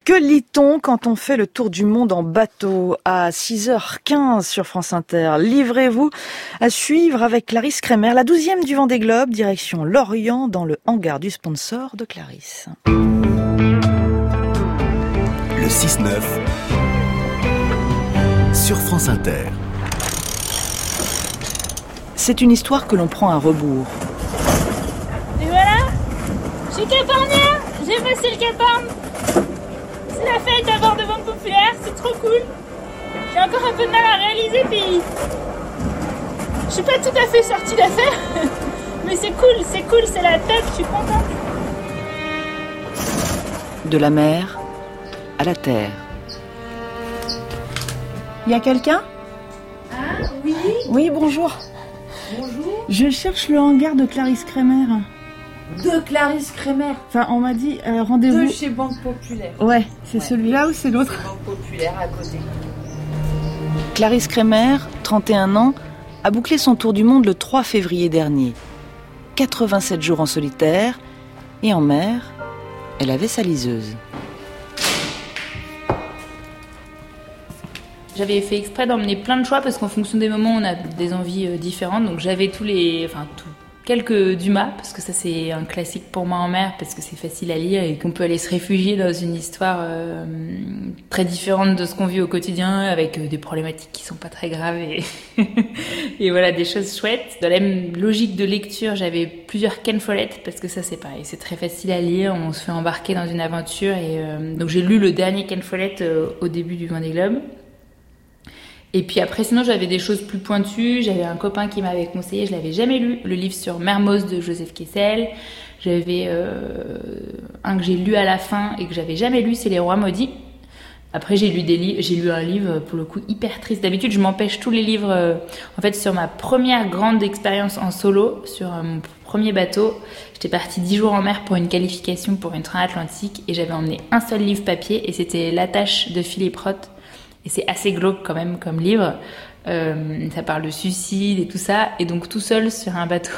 Que lit-on quand on fait le tour du monde en bateau à 6h15 sur France Inter? Livrez-vous à suivre avec Clarisse Kremer, la 12e du Vendée Globe, direction Lorient, dans le hangar du sponsor de Clarisse. Le 6-9 sur France Inter. C'est une histoire que l'on prend à rebours. Et voilà, je suis caparnière, j'ai passé le Caparn. C'est la fête d'abord de vente populaire, c'est trop cool. J'ai encore un peu de mal à réaliser, puis je suis pas tout à fait sortie d'affaire, mais c'est cool, c'est la tête, je suis contente. De la mer à la terre. Il y a quelqu'un ? Ah oui. Oui, bonjour. Bonjour. Je cherche le hangar de Clarisse Kremer. De Clarisse Kremer. Enfin, on m'a dit rendez-vous. De chez Banque Populaire. Ouais, c'est celui-là ou c'est l'autre ? Banque Populaire à côté. Clarisse Kremer, 31 ans, a bouclé son tour du monde le 3 février dernier. 87 jours en solitaire et en mer, elle avait sa liseuse. J'avais fait exprès d'emmener plein de choix parce qu'en fonction des moments, on a des envies différentes. Donc j'avais quelques Dumas, parce que ça c'est un classique pour moi en mer, parce que c'est facile à lire et qu'on peut aller se réfugier dans une histoire très différente de ce qu'on vit au quotidien, avec des problématiques qui sont pas très graves et, et voilà, des choses chouettes. Dans la même logique de lecture, j'avais plusieurs Ken Follett, parce que ça c'est pareil, c'est très facile à lire, on se fait embarquer dans une aventure et donc j'ai lu le dernier Ken Follett au début du Vendée Globe. Et puis après, sinon, j'avais des choses plus pointues. J'avais un copain qui m'avait conseillé, je l'avais jamais lu, le livre sur Mermoz de Joseph Kessel. J'avais un que j'ai lu à la fin et que j'avais jamais lu, c'est Les Rois Maudits. Après, j'ai lu un livre, pour le coup, hyper triste. D'habitude, je m'empêche tous les livres. En fait, sur ma première grande expérience en solo, sur mon premier bateau, j'étais partie 10 jours en mer pour une qualification pour une transatlantique et j'avais emmené un seul livre papier et c'était L'attache de Philippe Roth. Et c'est assez glauque quand même comme livre. Ça parle de suicide et tout ça. Et donc tout seul sur un bateau,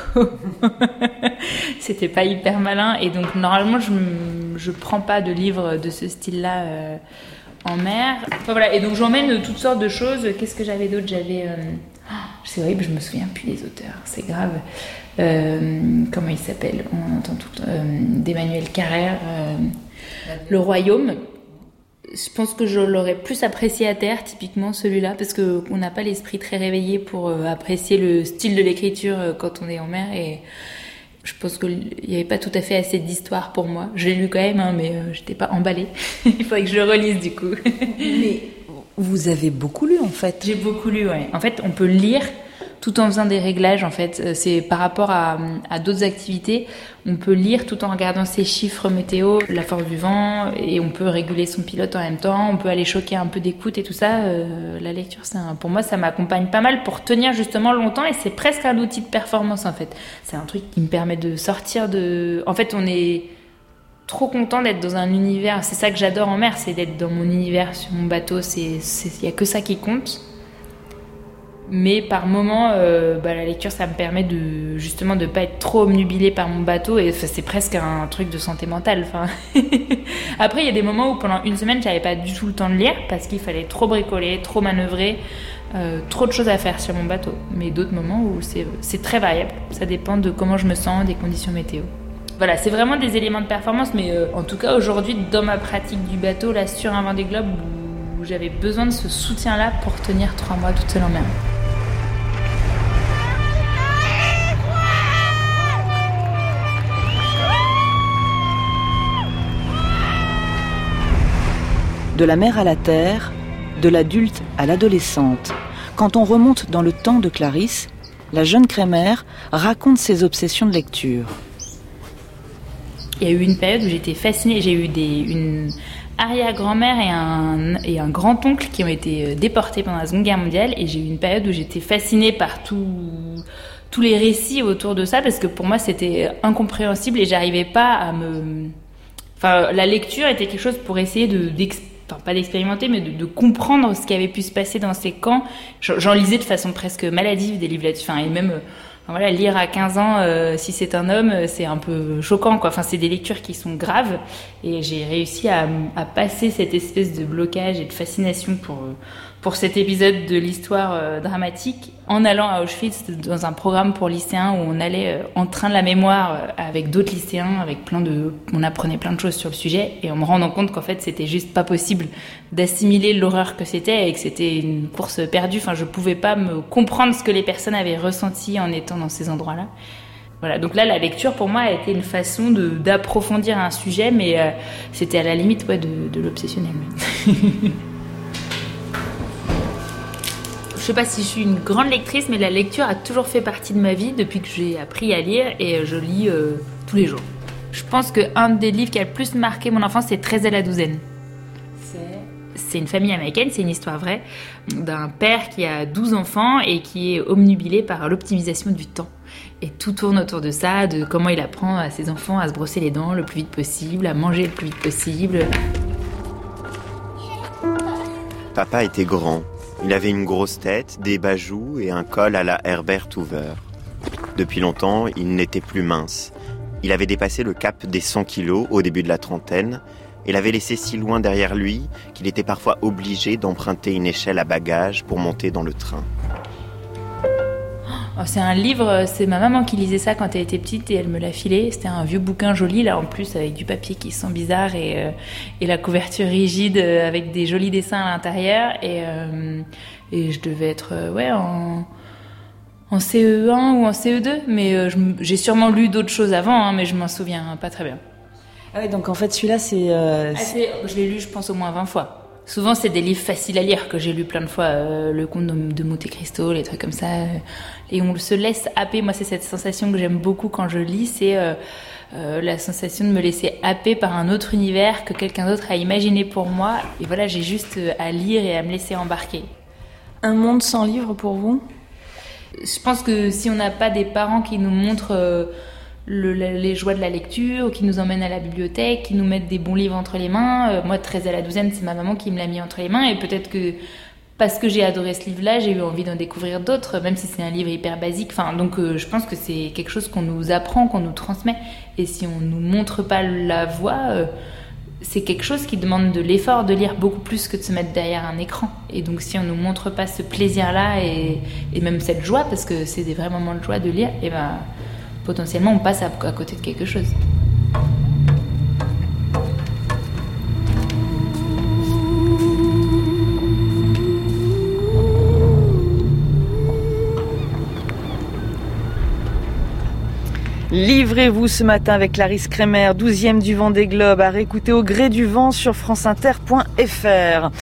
c'était pas hyper malin. Et donc normalement, je prends pas de livres de ce style-là en mer. Enfin, voilà. Et donc j'emmène toutes sortes de choses. Qu'est-ce que j'avais d'autre ? C'est horrible, je me souviens plus des auteurs. C'est grave. Comment il s'appelle ? On entend tout d'Emmanuel Carrère. Le Royaume. Je pense que je l'aurais plus apprécié à terre, typiquement celui-là, parce qu'on n'a pas l'esprit très réveillé pour apprécier le style de l'écriture quand on est en mer, et je pense qu'il n'y avait pas tout à fait assez d'histoire pour moi. Je l'ai lu quand même, mais j'étais pas emballée. Il faudrait que je le relise du coup. Mais vous avez beaucoup lu en fait. J'ai beaucoup lu, ouais. En fait, on peut lire tout en faisant des réglages, en fait. C'est par rapport à d'autres activités. On peut lire tout en regardant ses chiffres météo, la force du vent, et on peut réguler son pilote en même temps. On peut aller choquer un peu d'écoute et tout ça. La lecture, pour moi, ça m'accompagne pas mal pour tenir justement longtemps, et c'est presque un outil de performance, en fait. C'est un truc qui me permet de sortir de... En fait, on est trop content d'être dans un univers. C'est ça que j'adore en mer, c'est d'être dans mon univers sur mon bateau. Il y a que ça qui compte. Mais par moment, la lecture, ça me permet justement de pas être trop obnubilée par mon bateau, et c'est presque un truc de santé mentale. Après, il y a des moments où pendant une semaine, j'avais pas du tout le temps de lire parce qu'il fallait trop bricoler, trop manœuvrer, trop de choses à faire sur mon bateau. Mais d'autres moments où c'est très variable. Ça dépend de comment je me sens, des conditions météo. Voilà, c'est vraiment des éléments de performance, mais en tout cas aujourd'hui, dans ma pratique du bateau, là, sur un Vendée Globe, où j'avais besoin de ce soutien-là pour tenir 3 mois toute seule en mer. De la mer à la terre, de l'adulte à l'adolescente. Quand on remonte dans le temps de Clarisse, la jeune Kremer raconte ses obsessions de lecture. Il y a eu une période où j'étais fascinée. J'ai eu une arrière-grand-mère et un grand-oncle qui ont été déportés pendant la Seconde Guerre mondiale, et j'ai eu une période où j'étais fascinée par tous les récits autour de ça, parce que pour moi c'était incompréhensible et j'arrivais pas à me... Enfin, la lecture était quelque chose pour essayer pas d'expérimenter, mais de comprendre ce qui avait pu se passer dans ces camps. J'en lisais de façon presque maladive des livres là-dessus, et même Voilà, lire à 15 ans, si c'est un homme, c'est un peu choquant, quoi. Enfin, c'est des lectures qui sont graves. Et j'ai réussi à passer cette espèce de blocage et de fascination pour cet épisode de l'histoire dramatique en allant à Auschwitz dans un programme pour lycéens où on allait en train de la mémoire avec d'autres lycéens, on apprenait plein de choses sur le sujet et en me rendant compte qu'en fait c'était juste pas possible d'assimiler l'horreur que c'était et que c'était une course perdue. Enfin, je pouvais pas me comprendre ce que les personnes avaient ressenti en étant dans ces endroits-là. Voilà, donc là, la lecture, pour moi, a été une façon d'approfondir un sujet, mais c'était à la limite de l'obsessionnel. Je sais pas si je suis une grande lectrice, mais la lecture a toujours fait partie de ma vie depuis que j'ai appris à lire et je lis tous les jours. Je pense qu'un des livres qui a le plus marqué mon enfance, c'est 13 à la douzaine. C'est une famille américaine, c'est une histoire vraie, d'un père qui a 12 enfants et qui est obnubilé par l'optimisation du temps. Et tout tourne autour de ça, de comment il apprend à ses enfants à se brosser les dents le plus vite possible, à manger le plus vite possible. Papa était grand. Il avait une grosse tête, des bajoux et un col à la Herbert Hoover. Depuis longtemps, il n'était plus mince. Il avait dépassé le cap des 100 kilos au début de la trentaine et l'avait laissé si loin derrière lui qu'il était parfois obligé d'emprunter une échelle à bagages pour monter dans le train. Oh, c'est un livre, c'est ma maman qui lisait ça quand elle était petite et elle me l'a filé. C'était un vieux bouquin joli, là en plus avec du papier qui sent bizarre et la couverture rigide avec des jolis dessins à l'intérieur. Et je devais être en CE1 ou en CE2, mais j'ai sûrement lu d'autres choses avant, mais je m'en souviens pas très bien. Ah oui, donc en fait celui-là je l'ai lu je pense au moins 20 fois. Souvent, c'est des livres faciles à lire que j'ai lu plein de fois, le Comte de Monte Cristo, les trucs comme ça. Et on se laisse happer. Moi, c'est cette sensation que j'aime beaucoup quand je lis, c'est la sensation de me laisser happer par un autre univers que quelqu'un d'autre a imaginé pour moi. Et voilà, j'ai juste à lire et à me laisser embarquer. Un monde sans livre pour vous ? Je pense que si on n'a pas des parents qui nous montrent les joies de la lecture, qui nous emmènent à la bibliothèque, qui nous mettent des bons livres entre les mains. Moi, 13 à la douzaine, c'est ma maman qui me l'a mis entre les mains et peut-être que parce que j'ai adoré ce livre-là, j'ai eu envie d'en découvrir d'autres, même si c'est un livre hyper basique. Enfin, donc je pense que c'est quelque chose qu'on nous apprend, qu'on nous transmet. Et si on nous montre pas la voie, c'est quelque chose qui demande de l'effort de lire beaucoup plus que de se mettre derrière un écran. Et donc si on nous montre pas ce plaisir-là et même cette joie, parce que c'est des vrais moments de joie de lire, et ben potentiellement on passe à côté de quelque chose. Livrez-vous ce matin avec Clarisse Kremer, 12e du Vendée Globe, à réécouter au gré du vent sur franceinter.fr.